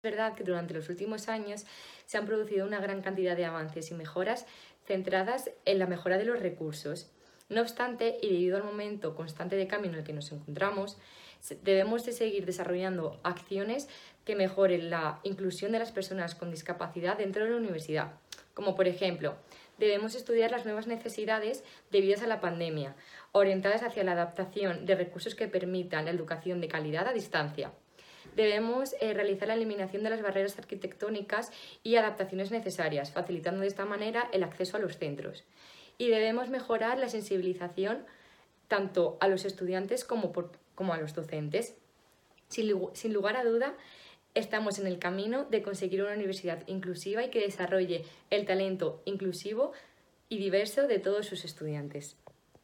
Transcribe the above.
verdad que durante los últimos años se han producido una gran cantidad de avances y mejoras centradas en la mejora de los recursos. No obstante, y debido al momento constante de cambio en el que nos encontramos, debemos de seguir desarrollando acciones que mejoren la inclusión de las personas con discapacidad dentro de la universidad, como por ejemplo, debemos estudiar las nuevas necesidades debidas a la pandemia, orientadas hacia la adaptación de recursos que permitan la educación de calidad a distancia. Debemos realizar la eliminación de las barreras arquitectónicas y adaptaciones necesarias, facilitando de esta manera el acceso a los centros. Y debemos mejorar la sensibilización tanto a los estudiantes como a los docentes. Sin lugar a duda, estamos en el camino de conseguir una universidad inclusiva y que desarrolle el talento inclusivo y diverso de todos sus estudiantes.